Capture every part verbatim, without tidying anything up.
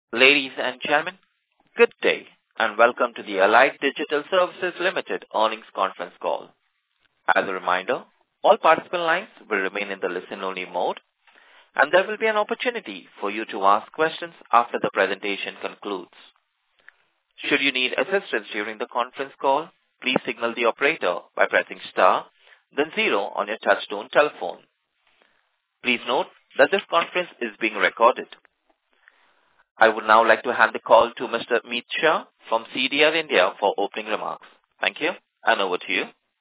Ladies and gentlemen, good day, and welcome to the Allied Digital Services Limited earnings conference call. As a reminder, all participant lines will remain in the listen-only mode, and there will be an opportunity for you to ask questions after the presentation concludes. Should you need assistance during the conference call, please signal the operator by pressing star, then zero on your touchtone telephone. Please note that this conference is being recorded. I would now like to hand the call to Mister Meet Shah from C D R India for opening remarks. Thank you, and over to you.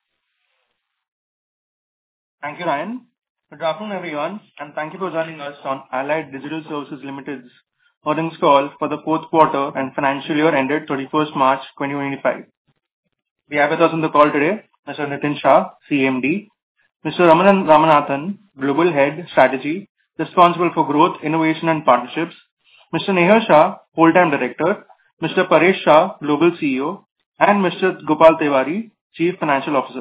Thank you, Ryan. Good afternoon, everyone, and thank you for joining us on Allied Digital Services Limited's earnings call for the fourth quarter and financial year ended thirty-first March twenty twenty-five. We have with us on the call today Mister Nitin Shah, C M D, Mister Ramanan Ramanathan, Global Head, Strategy, responsible for growth, innovation, and partnerships, Mister Nehal Shah, Whole-time Director, Mister Paresh Shah, Global C E O, and Mister Gopal Tiwari, Chief Financial Officer.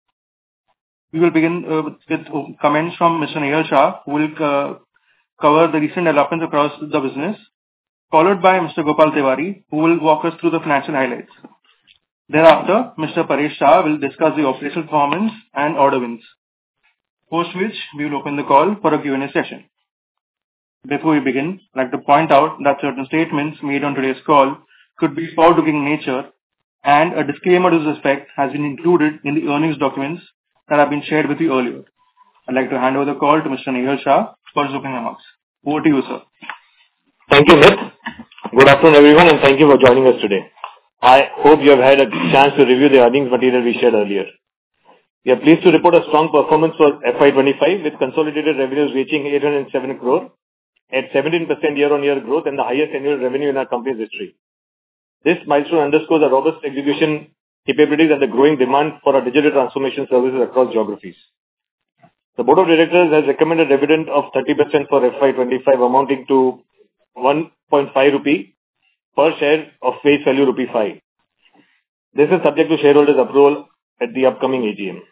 We will begin uh, with comments from Mister Nehal Shah, who will uh, cover the recent developments across the business, followed by Mister Gopal Tiwari, who will walk us through the financial highlights. Thereafter, Mister Paresh Shah will discuss the operational performance and order wins, post which we will open the call for a Q and A session. Before we begin, I'd like to point out that certain statements made on today's call could be forward-looking in nature, and a disclaimer to this effect has been included in the earnings documents that have been shared with you earlier. I'd like to hand over the call to Mister Nehal Shah for his opening remarks. Over to you, sir. Thank you, Nit. Good afternoon, everyone, and thank you for joining us today. I hope you have had a chance to review the earnings material we shared earlier. We are pleased to report a strong performance for F Y twenty-five with consolidated revenues reaching eight hundred seven crore at seventeen percent year-on-year growth and the highest annual revenue in our company's history. This milestone underscores the robust execution capabilities and the growing demand for our digital transformation services across geographies. The Board of Directors has recommended a dividend of thirty percent for F Y twenty-five amounting to one point five rupee per share of face value rupee five. This is subject to shareholders' approval at the upcoming A G M.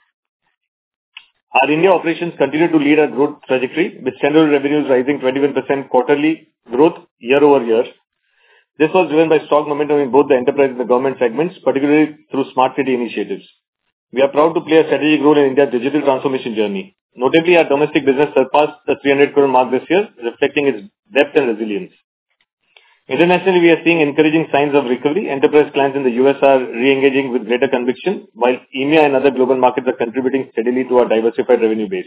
Our India operations continue to lead our growth trajectory, with standalone revenues rising twenty-one percent quarterly growth year-over-year. This was driven by strong momentum in both the enterprise and the government segments, particularly through smart city initiatives. We are proud to play a strategic role in India's digital transformation journey. Notably, our domestic business surpassed the three hundred crore mark this year, reflecting its depth and resilience. Internationally, we are seeing encouraging signs of recovery. Enterprise clients in the U S are re-engaging with greater conviction, while E M E A and other global markets are contributing steadily to our diversified revenue base.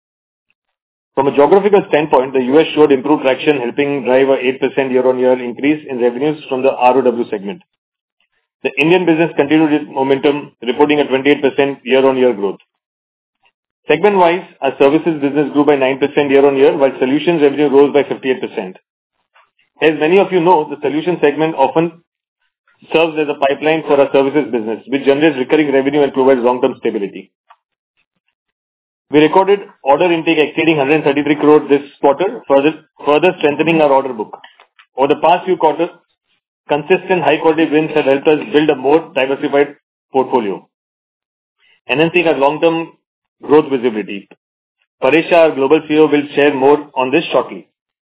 From a geographical standpoint, the U S showed improved traction, helping drive a eight percent year-on-year increase in revenues from the R O W segment. The Indian business continued its momentum, reporting a twenty-eight percent year-on-year growth. Segment-wise, our services business grew by nine percent year-on-year, while solutions revenue rose by fifty-eight percent. As many of you know, the solution segment often serves as a pipeline for our services business, which generates recurring revenue and provides long-term stability. We recorded order intake exceeding one hundred thirty-three crore this quarter, further, further strengthening our order book. Over the past few quarters, consistent high-quality wins have helped us build a more diversified portfolio, enhancing our long-term growth visibility. Paresh Shah, our Global C E O, will share more on this shortly.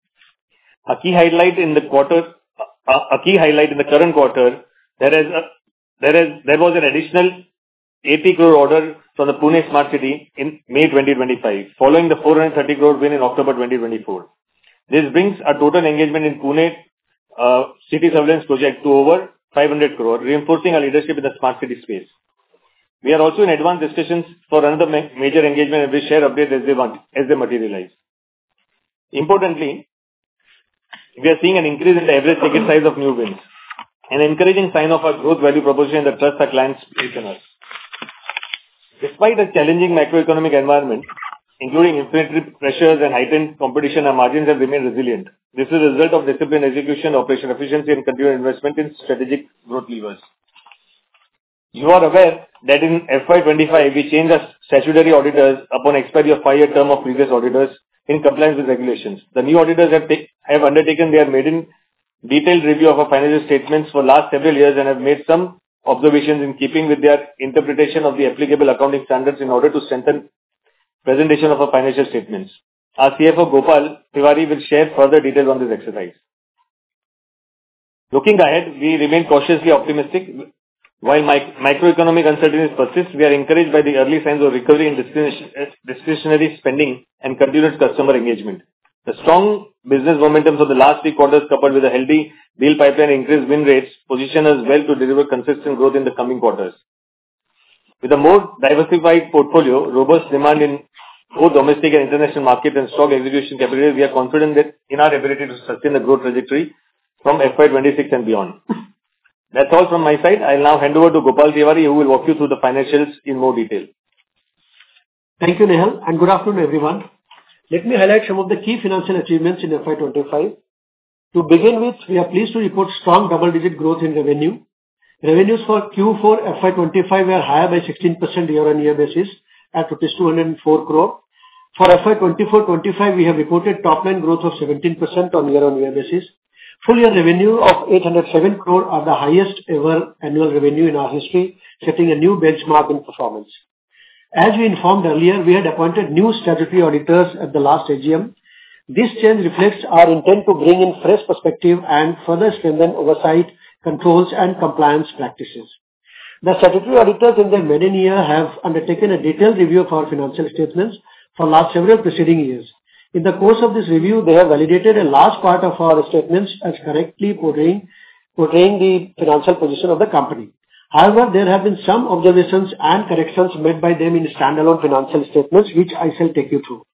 A key highlight in the quarter, a, a key highlight in the current quarter, there is a, there is there was an additional eighty crore order from the Pune Smart City in May twenty twenty-five, following the four hundred thirty crore win in October twenty twenty-four. This brings our total engagement in Pune uh, city surveillance project to over five hundred crore, reinforcing our leadership in the smart city space. We are also in advanced discussions for another ma- major engagement and will share updates as they as they materialize. Importantly, we are seeing an increase in the average ticket size of new wins, an encouraging sign of our growth value proposition and the trust our clients place in us. Despite a challenging macroeconomic environment, including inflationary pressures and heightened competition, our margins have remained resilient. This is a result of disciplined execution, operational efficiency, and continued investment in strategic growth levers. You are aware that in F Y twenty-five, we changed our statutory auditors upon expiry of five-year term of previous auditors in compliance with regulations. The new auditors have, take, have undertaken their maiden detailed review of our financial statements for last several years and have made some observations in keeping with their interpretation of the applicable accounting standards in order to strengthen presentation of our financial statements. Our C F O Gopal Tiwari will share further details on this exercise. Looking ahead, we remain cautiously optimistic. While mic- macroeconomic uncertainties persist, we are encouraged by the early signs of recovery in discretion- discretionary spending and continued customer engagement. The strong business momentum of the last three quarters, coupled with a healthy deal pipeline and increased win rates, position us well to deliver consistent growth in the coming quarters. With a more diversified portfolio, robust demand in both domestic and international markets, and strong execution capabilities, we are confident that in our ability to sustain the growth trajectory from F Y twenty-six and beyond. That's all from my side. I'll now hand over to Gopal Tiwari, who will walk you through the financials in more detail. Thank you, Nehal, and good afternoon, everyone. Let me highlight some of the key financial achievements in F Y twenty-five. To begin with, we are pleased to report strong double-digit growth in revenue. Revenues for Q four F Y twenty-five were higher by sixteen percent year-on-year basis at rupees two hundred four crore. For F Y twenty-four twenty-five, we have reported top-line growth of seventeen percent on year-on-year basis. Full-year revenue of eight hundred seven crore are the highest ever annual revenue in our history, setting a new benchmark in performance. As we informed earlier, we had appointed new statutory auditors at the last A G M. This change reflects our intent to bring in fresh perspective and further strengthen oversight, controls, and compliance practices. The statutory auditors in their maiden year have undertaken a detailed review of our financial statements for last several preceding years. In the course of this review, they have validated a large part of our statements as correctly portraying, portraying the financial position of the company. However, there have been some observations and corrections made by them in standalone financial statements, which I shall take you through.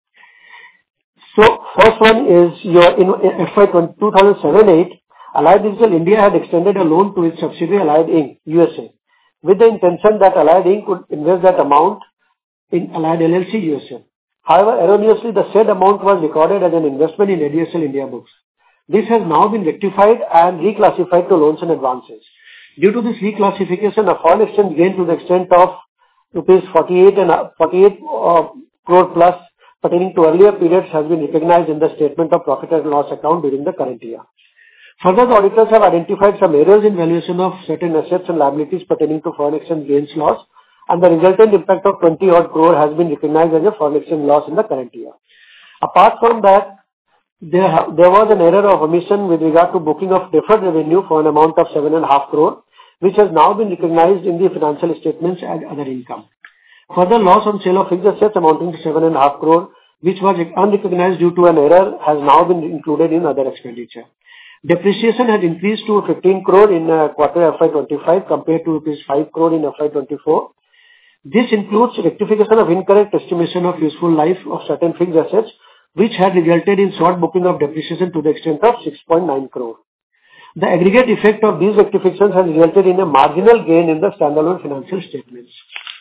So, first one is your in F Y two thousand seven eight, Allied Digital India had extended a loan to its subsidiary Allied Incorporated. U S A, with the intention that Allied Incorporated could invest that amount in Allied L L C U S A. However, erroneously, the said amount was recorded as an investment in A D S L India books. This has now been rectified and reclassified to loans and advances. Due to this reclassification, a foreign exchange gain to the extent of rupees forty-eight and forty-eight uh, crore plus pertaining to earlier periods has been recognized in the statement of profit and loss account during the current year. Further, the auditors have identified some errors in valuation of certain assets and liabilities pertaining to foreign exchange gains loss, and the resultant impact of twenty odd crore has been recognized as a foreign exchange loss in the current year. Apart from that, there, there was an error of omission with regard to booking of deferred revenue for an amount of seven and a half crore, which has now been recognized in the financial statements and other income. Further, loss on sale of fixed assets amounting to seven and a half crore, which was unrecognized due to an error, has now been included in other expenditure. Depreciation has increased to fifteen crore in uh, quarter F Y twenty-five compared to rupees five crore in F Y twenty-four. This includes rectification of incorrect estimation of useful life of certain fixed assets, which had resulted in short booking of depreciation to the extent of six point nine crore. The aggregate effect of these rectifications has resulted in a marginal gain in the standalone financial statements.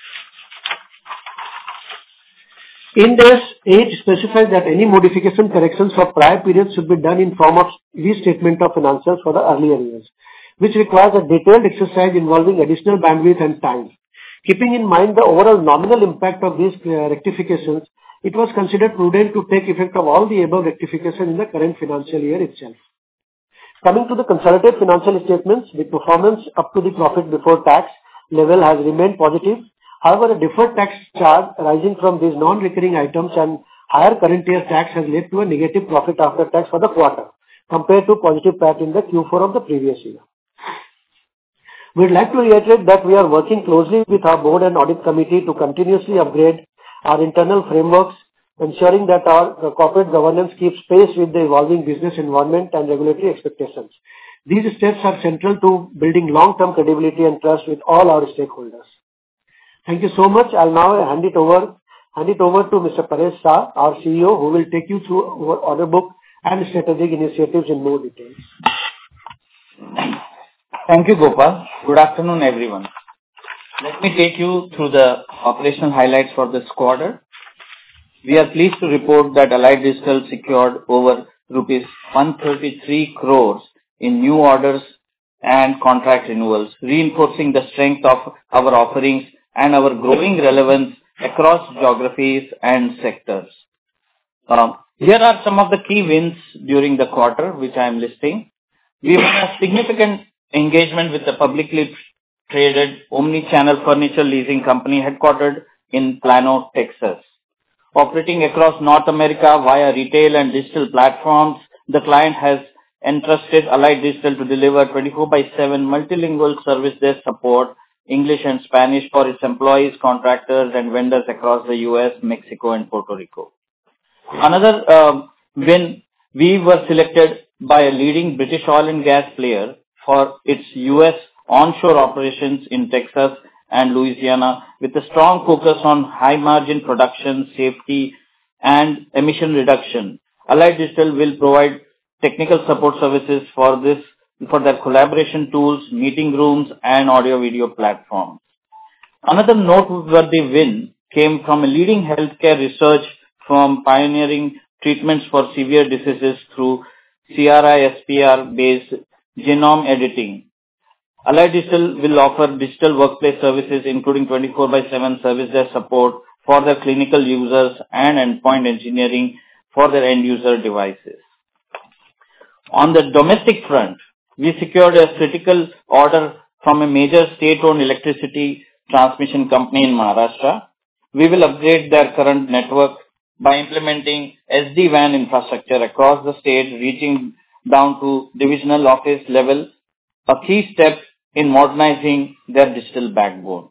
Ind AS eight specifies that any modification corrections for prior periods should be done in form of restatement of financials for the earlier years, which requires a detailed exercise involving additional bandwidth and time. Keeping in mind the overall nominal impact of these uh, rectifications, it was considered prudent to take effect of all the above rectifications in the current financial year itself. Coming to the consolidated financial statements, the performance up to the profit before tax level has remained positive. However, a deferred tax charge arising from these non-recurring items and higher current year tax has led to a negative profit after tax for the quarter, compared to positive P A T in the Q four of the previous year. We would like to reiterate that we are working closely with our board and audit committee to continuously upgrade our internal frameworks, ensuring that our corporate governance keeps pace with the evolving business environment and regulatory expectations. These steps are central to building long-term credibility and trust with all our stakeholders. Thank you so much. I'll now hand it over, hand it over to Mister Paresh Shah, our C E O, who will take you through our order book and strategic initiatives in more details. Thank you, Gopal. Good afternoon, everyone. Let me take you through the operational highlights for this quarter. We are pleased to report that Allied Digital secured over rupees one hundred thirty-three crores in new orders and contract renewals, reinforcing the strength of our offerings and our growing relevance across geographies and sectors. Um, here are some of the key wins during the quarter, which I am listing. We won a significant engagement with the publicly traded omni-channel furniture leasing company headquartered in Plano, Texas. Operating across North America via retail and digital platforms, the client has entrusted Allied Digital to deliver twenty-four by seven multilingual service desk support, English and Spanish, for its employees, contractors, and vendors across the U S, Mexico, and Puerto Rico. Another uh, win, we were selected by a leading British oil and gas player for its U S onshore operations in Texas and Louisiana, with a strong focus on high-margin production, safety, and emission reduction. Allied Digital will provide technical support services for this, for their collaboration tools, meeting rooms, and audio-video platforms. Another noteworthy win came from a leading healthcare research firm pioneering treatments for severe diseases through CRISPR-based genome editing. Allied Digital will offer digital workplace services, including twenty-four by seven service desk support for their clinical users and endpoint engineering for their end-user devices. On the domestic front, we secured a critical order from a major state-owned electricity transmission company in Maharashtra. We will upgrade their current network by implementing S D WAN infrastructure across the state, reaching down to divisional office level, a key step in modernizing their digital backbone.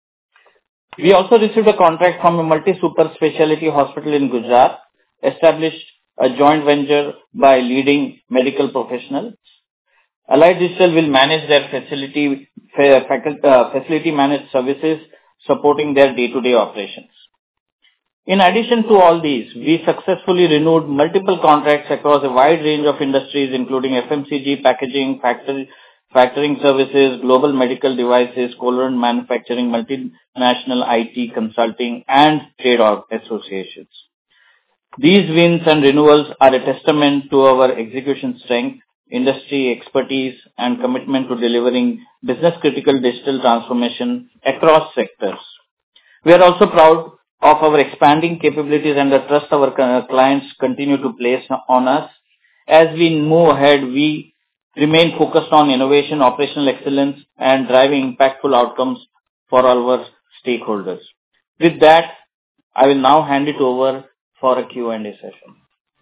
We also received a contract from a multi-super specialty hospital in Gujarat, established a joint venture by leading medical professionals. Allied Digital will manage their facility, uh, facility managed services, supporting their day-to-day operations. In addition to all these, we successfully renewed multiple contracts across a wide range of industries, including F M C G, packaging, factory, factoring services, global medical devices, colorant manufacturing, multinational I T consulting, and trade associations. These wins and renewals are a testament to our execution strength, industry expertise, and commitment to delivering business-critical digital transformation across sectors. We are also proud of our expanding capabilities and the trust our clients continue to place on us. As we move ahead, we remain focused on innovation, operational excellence, and driving impactful outcomes for all our stakeholders. With that, I will now hand it over for a Q and A session.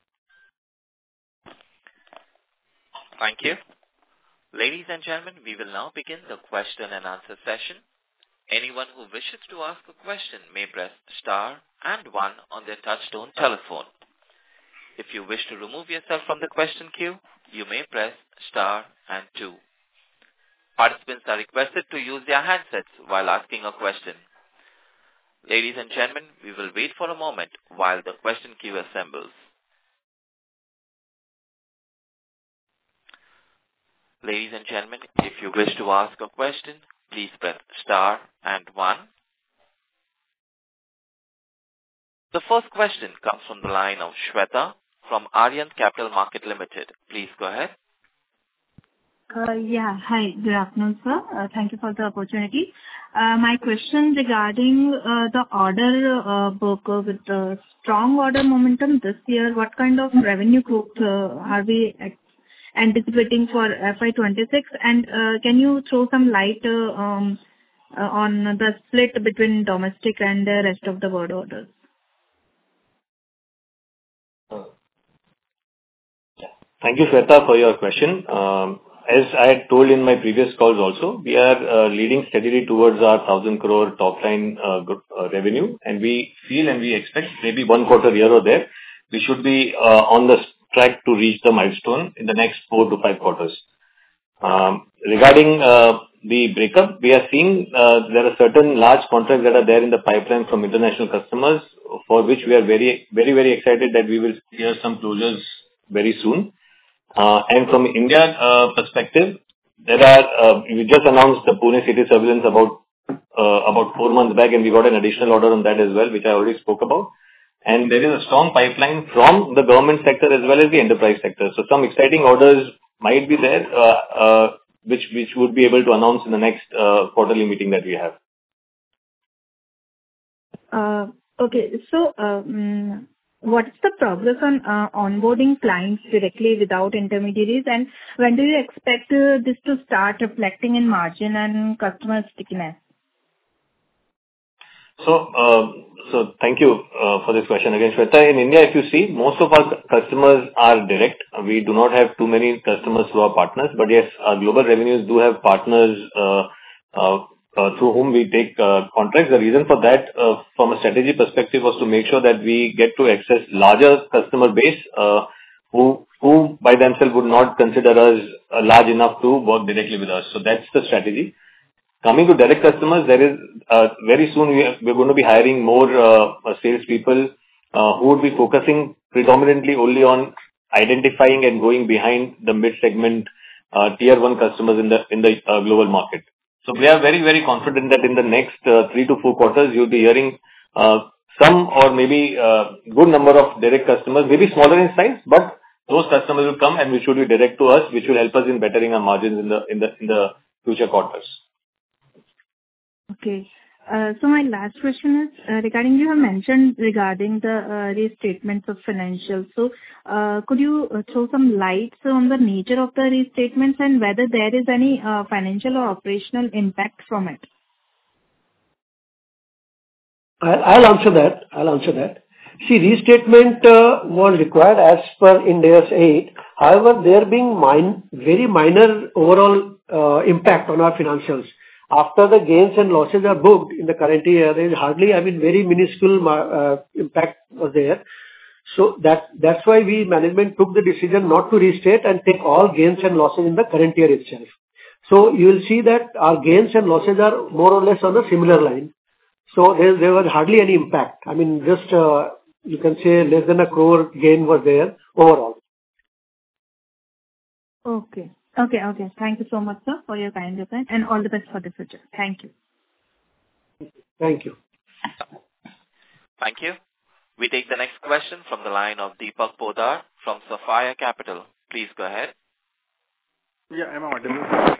Thank you. Ladies and gentlemen, we will now begin the question and answer session. Anyone who wishes to ask a question may press star and one on their touchtone telephone. If you wish to remove yourself from the question queue, you may press star and two. Participants are requested to use their handsets while asking a question. Ladies and gentlemen, we will wait for a moment while the question queue assembles. Ladies and gentlemen, if you wish to ask a question, please press star and one. The first question comes from the line of Shweta from Aryan Capital Market Limited. Please go ahead. Uh, yeah, hi, good afternoon, sir. Uh, thank you for the opportunity. Uh, my question regarding uh, the order uh, book uh, with the strong order momentum this year, what kind of revenue growth uh, are we ex- anticipating for F Y twenty-six? And uh, can you throw some light uh, um, uh, on the split between domestic and the rest of the world orders? Thank you, Shweta, for your question. Um, as I had told in my previous calls also, we are uh, leading steadily towards our one thousand crore top line uh, uh, revenue, and we feel and we expect maybe one quarter here or there, we should be uh, on the track to reach the milestone in the next four to five quarters. Um, regarding uh, the breakup, we are seeing uh, there are certain large contracts that are there in the pipeline from international customers, for which we are very, very, very excited that we will hear some closures very soon. Uh, and from India uh, perspective, there are uh, we just announced the Pune city surveillance about uh, about four months back, and we got an additional order on that as well, which I already spoke about. And there is a strong pipeline from the government sector as well as the enterprise sector. So some exciting orders might be there, uh, uh, which which would be able to announce in the next uh, quarterly meeting that we have. Uh, okay, so um, what's the progress on uh, onboarding clients directly without intermediaries, and when do you expect uh, this to start reflecting in margin and customer stickiness? So, uh, so thank you uh, for this question again, Shweta. In India, if you see, most of our cu- customers are direct. We do not have too many customers who are partners, but yes, our global revenues do have partners uh, uh, uh, through whom we take uh, contracts. The reason for that, uh, from a strategy perspective, was to make sure that we get to access larger customer base, uh, who who by themselves would not consider us uh, large enough to work directly with us. So that's the strategy. Coming to direct customers, there is uh, very soon we are, we're going to be hiring more uh, uh, salespeople uh, who would be focusing predominantly only on identifying and going behind the mid-segment uh, tier one customers in the in the uh, global market. So we are very very confident that in the next uh, three to four quarters you'll be hearing uh, some or maybe uh, good number of direct customers, maybe smaller in size, but those customers will come and which will be direct to us, which will help us in bettering our margins in the in the in the future quarters. Okay. Uh, So my last question is uh, regarding you have mentioned regarding the uh, restatements of financials. So uh, could you uh, throw some lights on the nature of the restatements and whether there is any uh, financial or operational impact from it? I'll I'll answer that. I'll answer that. See, restatement uh, was required as per Ind AS eight. However, there being min- very minor overall uh, impact on our financials. After the gains and losses are booked in the current year, there is hardly, I mean, very minuscule ma- uh, impact was there. So that that's why we management took the decision not to restate and take all gains and losses in the current year itself. So you will see that our gains and losses are more or less on a similar line. So there, there was hardly any impact. I mean, just, uh, you can say less than a crore gain was there overall. Okay. Okay, okay. Thank you so much, sir, for your kind reply, and all the best for the future. Thank you. Thank you. Thank you. We take the next question from the line of Deepak Podar from Sapphire Capital. Please go ahead. Yeah, am I audible?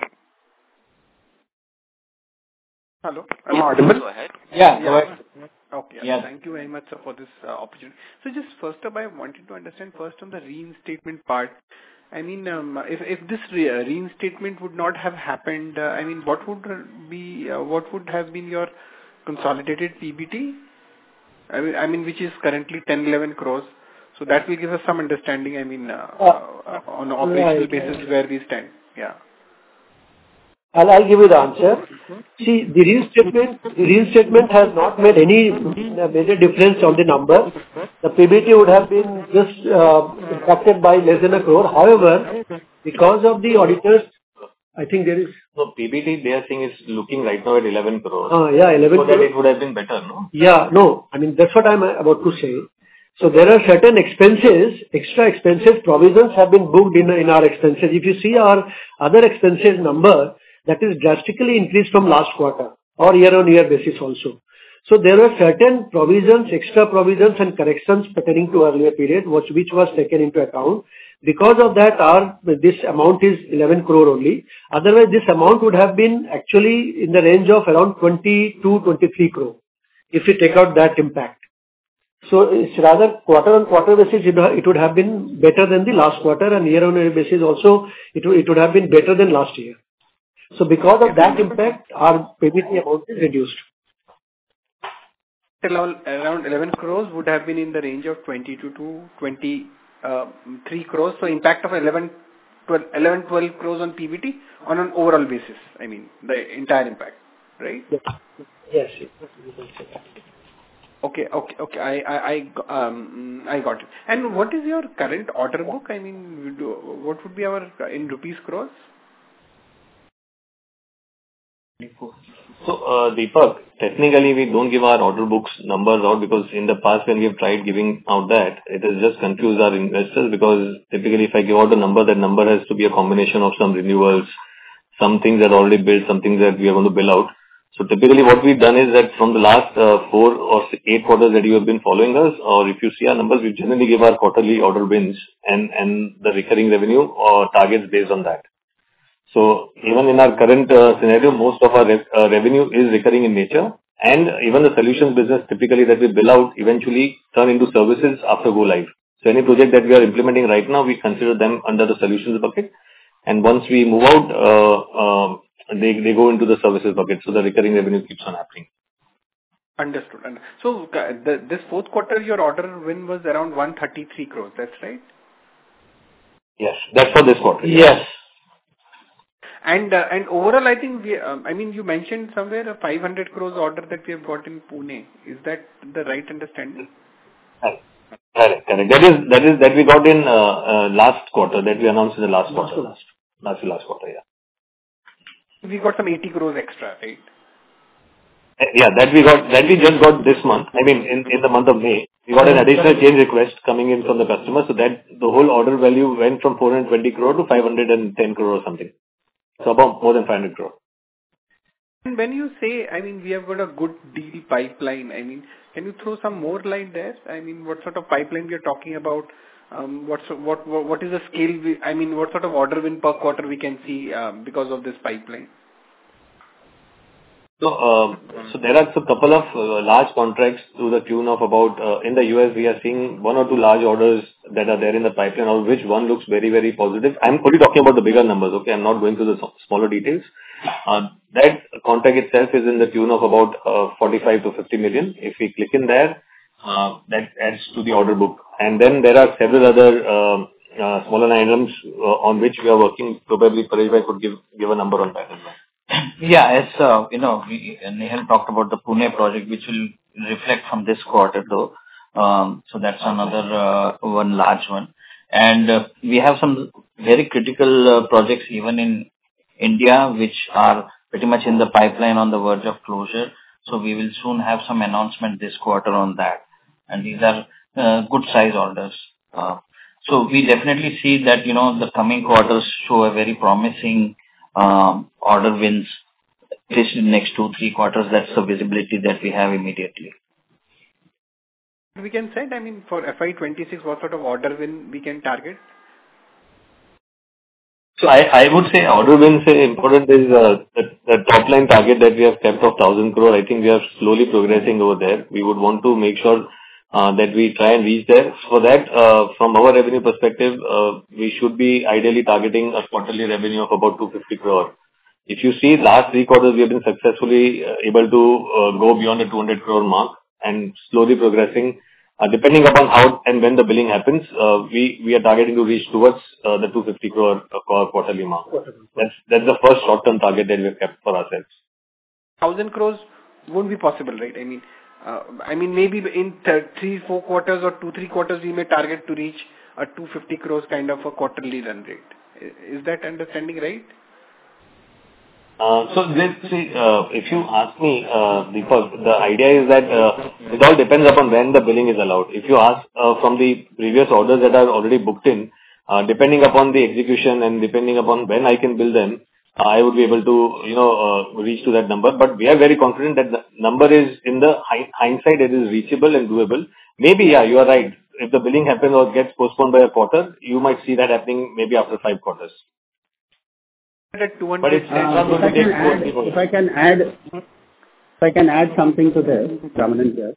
Hello, am I audible? Go ahead. Yeah, go ahead. Okay. Yeah. Thank you very much, sir, for this uh, opportunity. So just first up, I wanted to understand first on the reinstatement part. I mean, um, if if this re- uh, reinstatement would not have happened, uh, I mean, what would be uh, what would have been your consolidated P B T? I mean, I mean, which is currently ten, eleven crores. So that will give us some understanding. I mean, uh, uh, on an operational right, basis right. where we stand. Yeah. I'll, I'll give you the answer. See, the reinstatement, the reinstatement has not made any uh, major difference on the number. The P B T would have been just uh, impacted by less than a crore. However, because of the auditors, I think there is, So P B T, they are saying is looking right now at eleven crores. uh, yeah, eleven So that crore. it would have been better, no? Yeah, no, I mean, that's what I'm about to say. So there are certain expenses, extra expenses, provisions have been booked in, in our expenses. If you see our other expenses number, that is drastically increased from last quarter or year-on-year basis also. So there were certain provisions, extra provisions and corrections pertaining to earlier period, which, which was taken into account. Because of that, our, this amount is eleven crore only. Otherwise, this amount would have been actually in the range of around twenty-two, twenty-three crore, if you take out that impact. So it's rather quarter-on-quarter basis, it would it would have been better than the last quarter, and year-on-year basis also, it would, it would have been better than last year. So because of that impact, our P B T amount is reduced. Around around eleven crores would have been in the range of twenty-two to twenty-three crores. So impact of eleven, twelve, eleven, twelve crores on P B T on an overall basis. I mean, the entire impact, right? Yes. Yes. yes. Okay, okay, okay. I, I, I, g- um, I got it. And what is your current order book? I mean, we do, what would be our in rupees crores? So, uh, Deepak, technically we don't give our order books numbers out because in the past when we have tried giving out that, it has just confused our investors because typically if I give out a number, that number has to be a combination of some renewals, some things that are already built, some things that we are going to bill out. So typically what we've done is that from the last uh, four or six, eight quarters that you have been following us, or if you see our numbers, we generally give our quarterly order wins and, and the recurring revenue or targets based on that. So even in our current uh, scenario, most of our re- uh, revenue is recurring in nature, and even the solutions business typically that we bill out eventually turn into services after go live. So any project that we are implementing right now, we consider them under the solutions bucket, and once we move out, uh, uh, they they go into the services bucket. So the recurring revenue keeps on happening. Understood. Und- So uh, the, this fourth quarter, your order win was around one thirty-three crores. That's right? Yes. That's for this quarter. Yes. And uh, and overall, I think we, um, I mean, you mentioned somewhere a five hundred crores order that we have got in Pune. Is that the right understanding? Correct. Correct. Correct. That is, that is, that we got in uh, uh, last quarter, that we announced in the last quarter. Last to Last to last quarter, yeah. We got some eighty crores extra, right? Uh, Yeah, that we got, that we just got this month. I mean, in, in the month of May, we got an additional change request coming in from the customer, so that the whole order value went from four hundred twenty crore to five hundred ten crore or something. So about more than five hundred crore. And when you say, I mean, we have got a good deal pipeline, I mean, can you throw some more light there? I mean, what sort of pipeline we are talking about? Um, what's, what, what, what is the scale we, I mean, what sort of order win per quarter we can see um, because of this pipeline? So, um, so there are a couple of uh, large contracts to the tune of about, uh, in the U S, we are seeing one or two large orders that are there in the pipeline, of which one looks very, very positive. I'm only talking about the bigger numbers, okay? I'm not going through the s- smaller details. Uh, That contract itself is in the tune of about uh, forty-five to fifty million. If we click in there, uh, that adds to the order book. And then there are several other um, uh, smaller items uh, on which we are working. Probably Paresh bhai could give give a number on that as well. Yeah, as uh, you know, we, Nehal talked about the Pune project, which will reflect from this quarter, though. Um, So that's another uh, one large one. And uh, we have some very critical uh, projects even in India, which are pretty much in the pipeline on the verge of closure. So we will soon have some announcement this quarter on that. And these are uh, good size orders. Uh, So we definitely see that, you know, the coming quarters show a very promising um, order wins, at least in the next two, three quarters. That's the visibility that we have immediately. We can say, I mean, for F Y twenty-six, what sort of order win we can target? So I I would say order wins uh, important is uh, the the top line target that we have kept of one thousand crore. I think we are slowly progressing over there. We would want to make sure uh, that we try and reach there. For that, uh, from our revenue perspective, uh, we should be ideally targeting a quarterly revenue of about two hundred fifty crore. If you see last three quarters, we have been successfully uh, able to uh, go beyond the two hundred crore mark and slowly progressing. Uh, Depending upon how and when the billing happens, uh, we we are targeting to reach towards uh, the two hundred fifty crore uh, qu- quarterly mark. That's that's the first short-term target that we have kept for ourselves. one thousand crores won't be possible, right? I mean, uh, I mean, maybe in th- three, four quarters or two, three quarters, we may target to reach a two hundred fifty crores kind of a quarterly run rate. I- Is that understanding right? Uh, So let's see, uh, if you ask me, uh, Deepak, the idea is that uh, it all depends upon when the billing is allowed. If you ask uh, from the previous orders that are already booked in, uh, depending upon the execution and depending upon when I can bill them, I would be able to, you know, uh, reach to that number. But we are very confident that the number is, in the hi- hindsight, it is reachable and doable. Maybe, yeah, you are right. If the billing happens or gets postponed by a quarter, you might see that happening maybe after five quarters. At But it's two hundred, not going If I to take can two or add three quarters. if I can add, if I can add something to this, Ramanand here.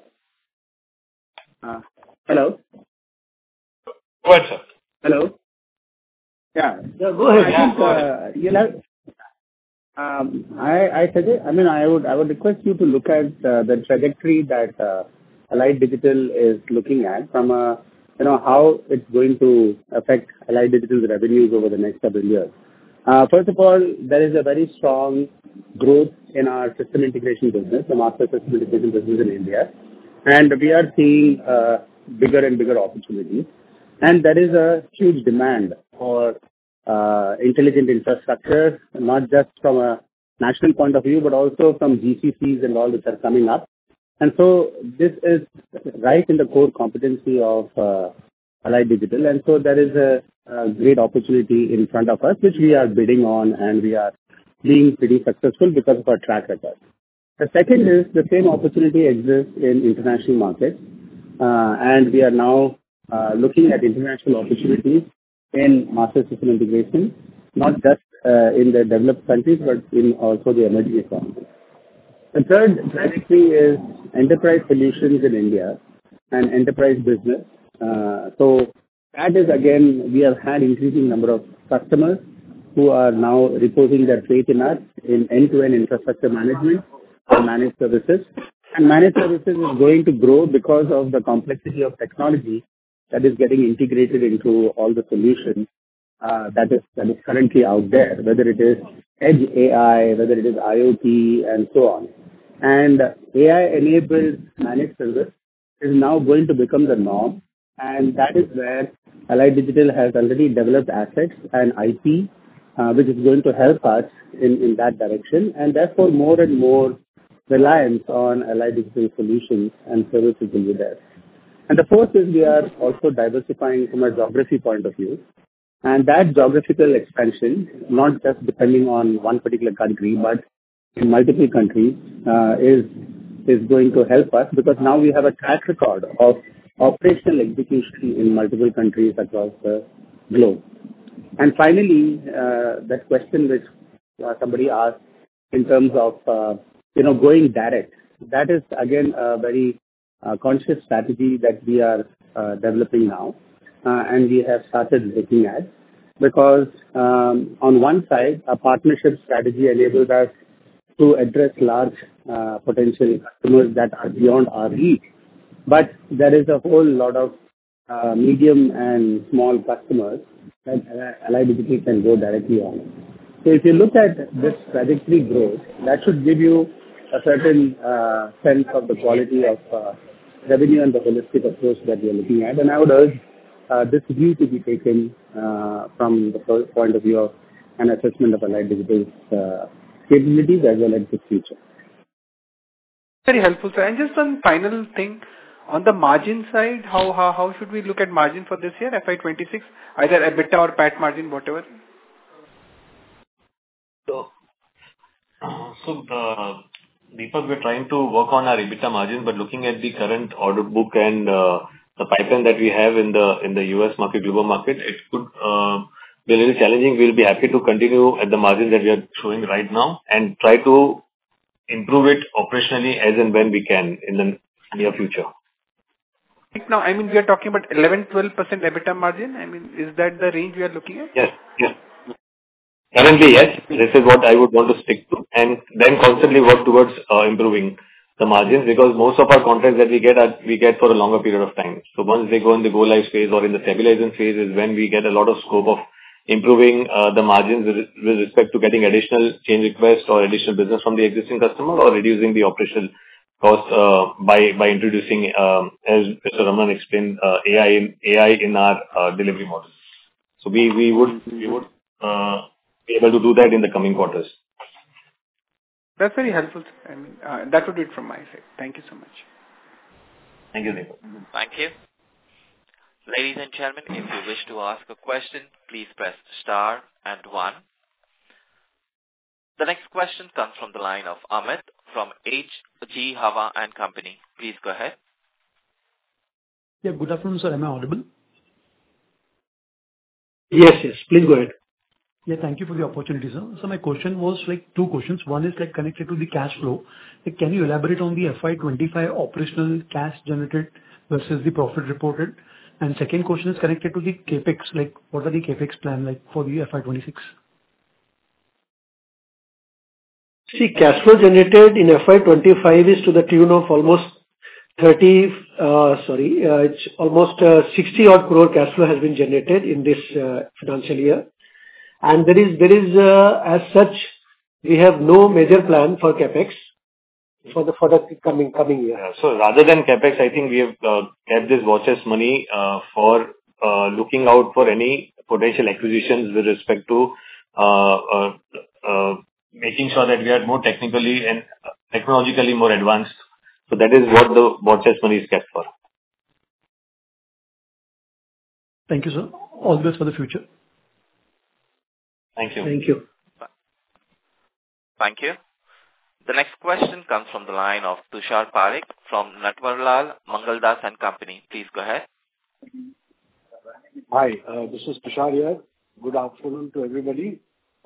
Uh, Hello? Go ahead, sir. Hello? Yeah. Yeah, go ahead. I Yeah, think, go ahead. uh, you'll have, um, I I suggest, I mean, I would I would request you to look at uh, the trajectory that uh, Allied Digital is looking at from a, you know, how it's going to affect Allied Digital's revenues over the next several years. Uh, First of all, there is a very strong growth in our system integration business, the master system integration business in India, and we are seeing uh, bigger and bigger opportunities. And there is a huge demand for uh, intelligent infrastructure, not just from a national point of view, but also from G C Cs and all which are coming up. And so this is right in the core competency of uh, Allied Digital. And so there is a, a great opportunity in front of us, which we are bidding on, and we are being pretty successful because of our track record. The second is the same opportunity exists in international markets, uh, and we are now uh, looking at international opportunities in master system integration, not just uh, in the developed countries, but in also the emerging economies. The third trajectory is enterprise solutions in India and enterprise business. Uh, so that is, again, we have had increasing number of customers who are now reposing their faith in us in end-to-end infrastructure management and managed services. And managed services is going to grow because of the complexity of technology that is getting integrated into all the solutions uh, that is that is currently out there, whether it is edge A I, whether it is IoT, and so on. And A I-enabled managed service is now going to become the norm, and that is where Allied Digital has already developed assets and I P, uh, which is going to help us in, in that direction, and therefore more and more reliance on Allied Digital solutions and services will be there. And the fourth is we are also diversifying from a geography point of view. And that geographical expansion, not just depending on one particular country, but in multiple countries, uh, is is going to help us because now we have a track record of operational execution in multiple countries across the globe. And finally, uh, that question which uh, somebody asked in terms of uh, you know going direct, that is again a very uh, conscious strategy that we are uh, developing now. Uh, and we have started looking at because um, on one side, a partnership strategy enables us to address large uh, potential customers that are beyond our reach. But there is a whole lot of uh, medium and small customers that Allied Digital can go directly on. So if you look at this trajectory growth, that should give you a certain uh, sense of the quality of uh, revenue and the holistic approach that we are looking at. And I would urge Uh, this view to be taken uh, from the point of view of an assessment of Allied Digital's uh, capabilities as well as the future. Very helpful, sir. And just one final thing, on the margin side, how how how should we look at margin for this year, F Y twenty-six, either EBITDA or P A T margin, whatever? So, uh, so uh, Deepak, we're trying to work on our EBITDA margin, but looking at the current order book and uh, the pipeline that we have in the in the U S market, global market, it could uh, be a little challenging. We'll be happy to continue at the margin that we are showing right now and try to improve it operationally as and when we can in the near future. Right now, I mean, we are talking about eleven to twelve percent EBITDA margin. I mean, is that the range we are looking at? Yes, yes. Currently, yes. This is what I would want to stick to, and then constantly work towards uh, improving the margins, because most of our contracts that we get are, we get for a longer period of time. So once they go in the go live phase or in the stabilization phase is when we get a lot of scope of improving uh, the margins with, with respect to getting additional change requests or additional business from the existing customer, or reducing the operational cost uh, by by introducing, um, as Mister Raman explained, uh, A I in A I in our uh, delivery model. So we we would we would uh, be able to do that in the coming quarters. That's very helpful. I mean, uh, that would be it from my side. Thank you so much. Thank you, Deepak. Thank you. Ladies and gentlemen, if you wish to ask a question, please press star and one. The next question comes from the line of Amit from H G Hava and Company. Please go ahead. Yeah, good afternoon, sir. Am I audible? Yes, yes. Please go ahead. Yeah, thank you for the opportunity, sir. So my question was like two questions. One is like connected to the cash flow. Like, can you elaborate on the F Y twenty-five operational cash generated versus the profit reported? And second question is connected to the CapEx. Like, what are the CapEx plan like for the F Y twenty-six? See, cash flow generated in F Y twenty-five is to the tune of almost thirty, uh, sorry, uh, it's almost uh, sixty odd crore cash flow has been generated in this uh, financial year. And there is, there is, uh, as such, we have no major plan for CapEx for the, for the coming, coming year. Yeah, so rather than CapEx, I think we have uh, kept this war chest money uh, for uh, looking out for any potential acquisitions with respect to uh, uh, uh, making sure that we are more technically and technologically more advanced. So that is what the war chest money is kept for. Thank you, sir. All the best for the future. Thank you. Thank you. Thank you. The next question comes from the line of Tushar Parekh from Natwarlal Mangaldas and Company. Please go ahead. Hi, uh, this is Tushar here. Good afternoon to everybody.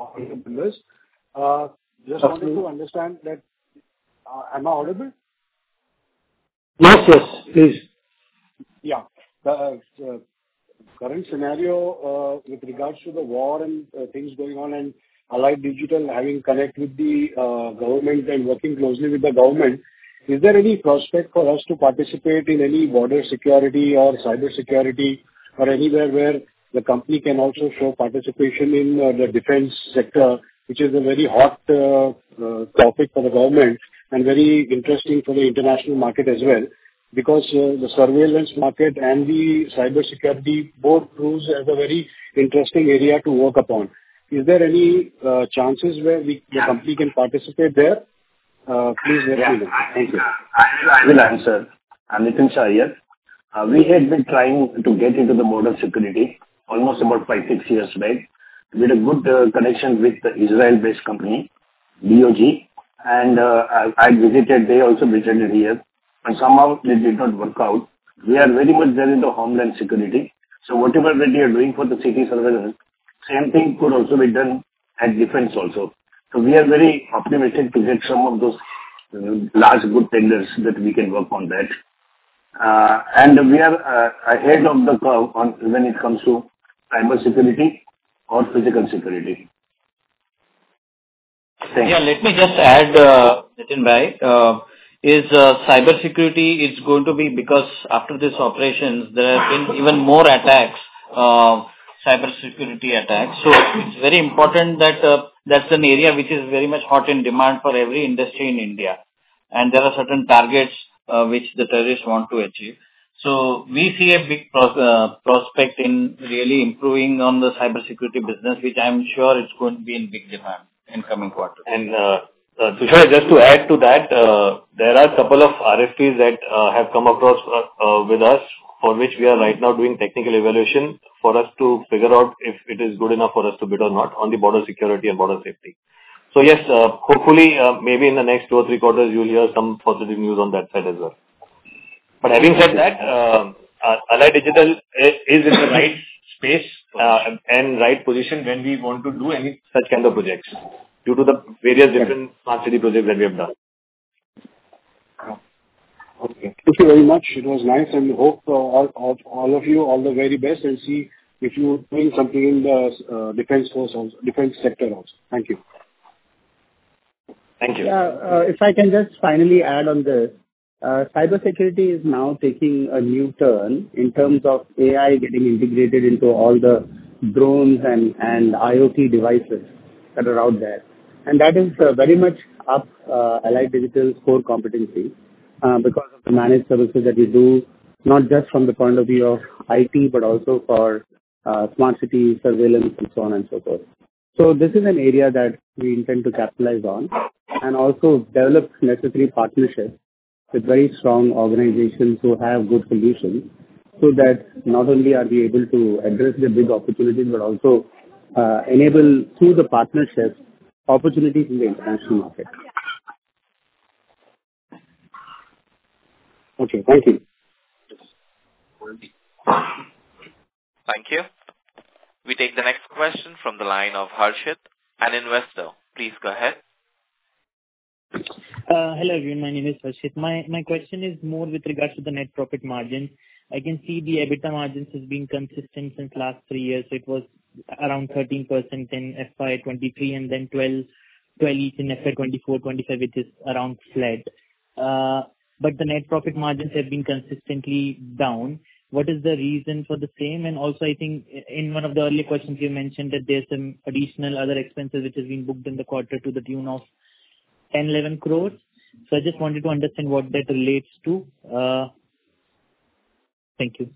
Uh, just wanted to understand that, uh, am I audible? Yes, yes, please. Yeah. The uh, current scenario uh, with regards to the war and uh, things going on, and Allied Digital having connect with the uh, government and working closely with the government, is there any prospect for us to participate in any border security or cyber security or anywhere where the company can also show participation in uh, the defense sector, which is a very hot uh, uh, topic for the government and very interesting for the international market as well, because uh, the surveillance market and the cyber security both proves as a very interesting area to work upon. Is there any uh, chances where we, the company can participate there? Uh, please let yeah, me know. Thank you. I, I will answer. I'm Nitin Shah here. Uh, we had been trying to get into the border security almost about five, six years back. We had a good uh, connection with the Israel-based company, D O G, and uh, I, I visited, they also visited here, and somehow it did not work out. We are very much there in the homeland security. So whatever that we are doing for the city surveillance, same thing could also be done at defense also. So we are very optimistic to get some of those uh, large good tenders that we can work on that. Uh, and we are uh, ahead of the curve on when it comes to cyber security or physical security. Thanks. Yeah, let me just add, uh, Nitin Bhai, uh, is uh, cyber security is going to be, because after these operations, there have been even more attacks, uh, cyber security attacks. So it's very important that uh, that's an area which is very much hot in demand for every industry in India. And there are certain targets uh, which the terrorists want to achieve. So we see a big pros- uh, prospect in really improving on the cybersecurity business, which I'm sure it's going to be in big demand in coming quarters. And uh, uh, Tushar, just to add to that, uh, there are a couple of R F Ps that uh, have come across uh, uh, with us, for which we are right now doing technical evaluation for us to figure out if it is good enough for us to bid or not on the border security and border safety. So yes, uh, hopefully uh, maybe in the next two or three quarters you'll hear some positive news on that side as well. But having said that, uh, uh, Allied Digital is in the right space uh, and right position when we want to do any such kind of projects, due to the various different smart city projects that we have done. Okay. Thank you very much. It was nice, and hope uh, all, all, all of you all the very best, and see if you're doing something in the uh, defense force also, defense sector also. Thank you. Thank you. Yeah, uh, if I can just finally add on this. Uh, cybersecurity is now taking a new turn in terms of A I getting integrated into all the drones and, and IoT devices that are out there. And that is uh, very much up uh, Allied Digital's core competency uh, because of the managed services that we do, not just from the point of view of I T, but also for uh, smart city surveillance and so on and so forth. So this is an area that we intend to capitalize on and also develop necessary partnerships with very strong organizations who have good solutions, so that not only are we able to address the big opportunities, but also uh, enable through the partnerships opportunities in the international market. Okay, thank you. Thank you. We take the next question from the line of Harshit, an investor. Please go ahead. Uh, hello everyone, my name is Harshit. My my question is more with regards to the net profit margins. I can see the EBITDA margins has been consistent since last three years. So it was around thirteen percent in F Y twenty-three and then twelve, twelve each in F Y twenty-four, twenty-five, which is around flat. Uh, but the net profit margins have been consistently down. What is the reason for the same? And also, I think in one of the earlier questions you mentioned that there's some additional other expenses which has been booked in the quarter to the tune of ten, eleven crores. So I just wanted to understand what that relates to. Uh, thank you.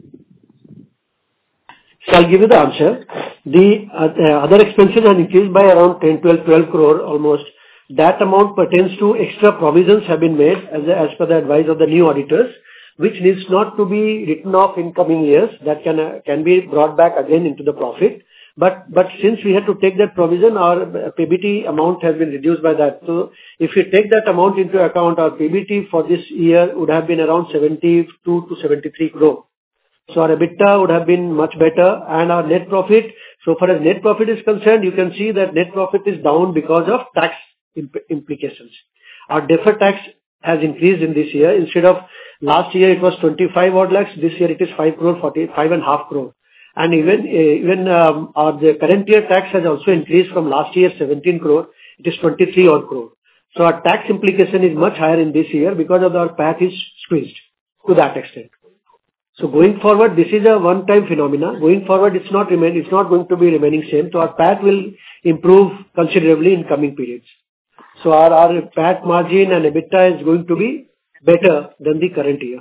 So I'll give you the answer. The uh, other expenses are increased by around ten, twelve, twelve crore almost. That amount pertains to extra provisions have been made as, as per the advice of the new auditors, which needs not to be written off in coming years. That can uh, can be brought back again into the profit. But but since we had to take that provision, our P B T amount has been reduced by that. So if you take that amount into account, our P B T for this year would have been around seventy-two to seventy-three crore. So our EBITDA would have been much better, and our net profit, so far as net profit is concerned, you can see that net profit is down because of tax imp- implications. Our deferred tax has increased in this year. Instead of last year it was twenty-five odd lakhs, this year it is five crore, forty-five and a half crore. And even uh, even um, our the current year tax has also increased from last year seventeen crore, it is twenty-three odd crore. So our tax implication is much higher in this year because of our P A T is squeezed to that extent. So going forward, this is a one-time phenomena. Going forward, it's not remain, it's not going to be remaining same. So our P A T will improve considerably in coming periods. So our, our P A T margin and EBITDA is going to be better than the current year.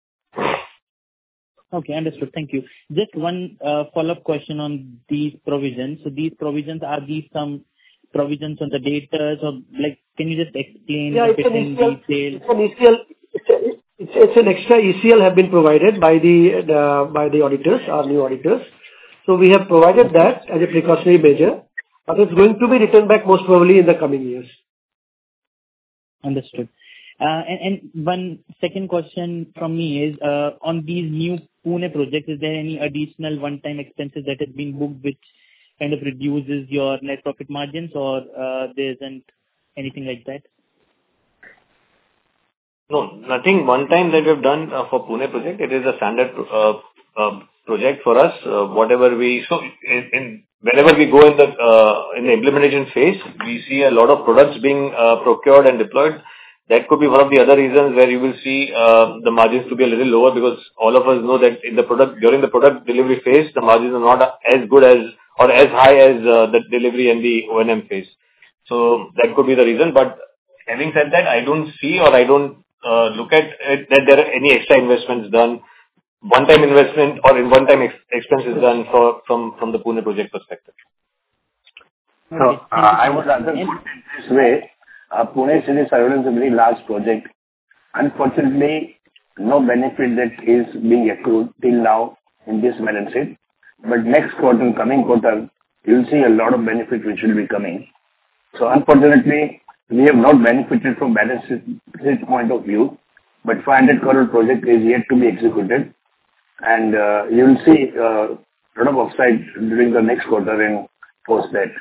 Okay, understood. Thank you. Just one uh, follow-up question on these provisions. So these provisions, are these some provisions on the data? So, like, can you just explain Yeah, a it's bit an in E C L. detail? It's an E C L. It's, a, it's, it's an extra E C L have been provided by the, the by the auditors, our new auditors. So we have provided that as a precautionary measure, but it's going to be returned back most probably in the coming years. Understood. Uh, and, and one second question from me is, uh, on these new Pune projects, is there any additional one-time expenses that has been booked which kind of reduces your net profit margins, or uh, there isn't anything like that? No, nothing one time that we have done uh, for Pune project. It is a standard uh, uh, project for us. Uh, whatever we so in, in whenever we go in the uh, in the implementation phase, we see a lot of products being uh, procured and deployed. That could be one of the other reasons where you will see uh, the margins to be a little lower, because all of us know that in the product during the product delivery phase, the margins are not as good as or as high as uh, the delivery and the O and M phase. So that could be the reason. But having said that, I don't see or I don't uh, look at it that there are any extra investments done, one-time investment or in one-time ex- expenses done for from from the Pune project perspective. So uh, I would rather put it this way. Uh, Pune City Surveillance is a very large project. Unfortunately, no benefit that is being accrued till now in this balance sheet. But next quarter, coming quarter, you will see a lot of benefit which will be coming. So unfortunately, we have not benefited from balance sheet point of view, but five hundred crore project is yet to be executed. And uh, you will see a uh, lot of upside during the next quarter and post that.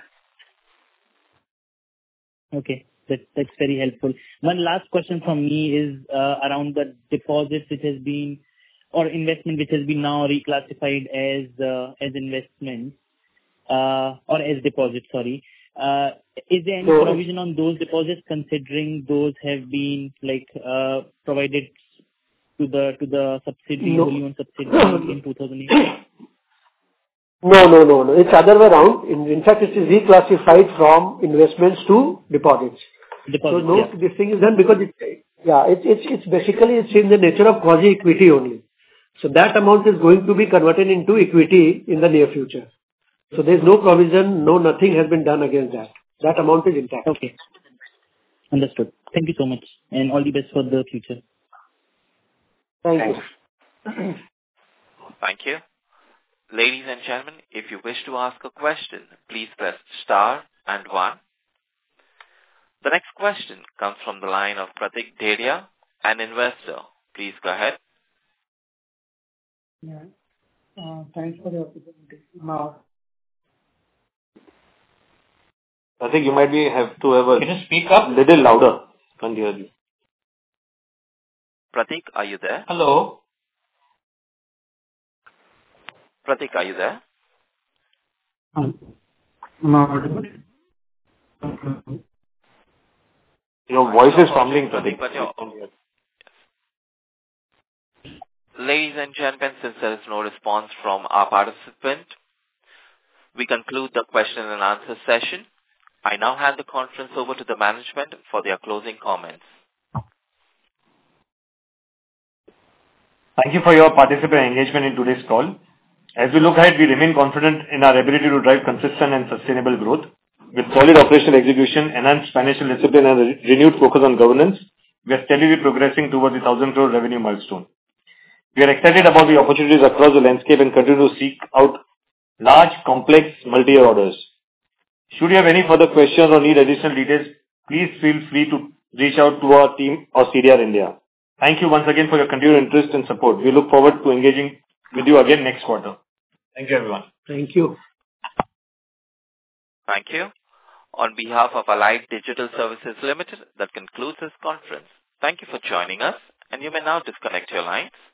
Okay. That, that's very helpful. One last question from me is uh, around the deposits which has been, or investment which has been now reclassified as uh, as investments uh, or as deposits. Sorry, uh, is there any So, provision on those deposits, considering those have been like uh, provided to the to the subsidiary, No. wholly owned subsidiary in two thousand eight? No, no, no, no. It's other way around. In, in fact, it is reclassified from investments to deposits. Deposits, So no, yeah. this thing is done because it's, yeah, it's, it's, it's basically, it's in the nature of quasi-equity only. So that amount is going to be converted into equity in the near future. So there's no provision, no, nothing has been done against that. That amount is intact. Okay. Understood. Thank you so much, and all the best for the future. Thank you. Thank you. Ladies and gentlemen, if you wish to ask a question, please press star and one. The next question comes from the line of Pratik Dedia, an investor. Please go ahead. Yeah. Uh, thanks for the opportunity. Now, I think you might be have to have a Can you speak up? little louder. Can't hear you. Pratik, are you there? Hello. Pratik, are you there? um, am I audible? Your voice is fumbling, Pratik. But your- Ladies and gentlemen, since there is no response from our participant, we conclude the question and answer session. I now hand the conference over to the management for their closing comments. Thank you for your participation and engagement in today's call. As we look ahead, we remain confident in our ability to drive consistent and sustainable growth. With solid operational execution, enhanced financial discipline, and a re- renewed focus on governance, we are steadily progressing towards the one thousand crore revenue milestone. We are excited about the opportunities across the landscape and continue to seek out large, complex, multi-year orders. Should you have any further questions or need additional details, please feel free to reach out to our team or C D R India. Thank you once again for your continued interest and support. We look forward to engaging with you again next quarter. Thank you, everyone. Thank you. Thank you. On behalf of Allied Digital Services Limited, that concludes this conference. Thank you for joining us, and you may now disconnect your lines.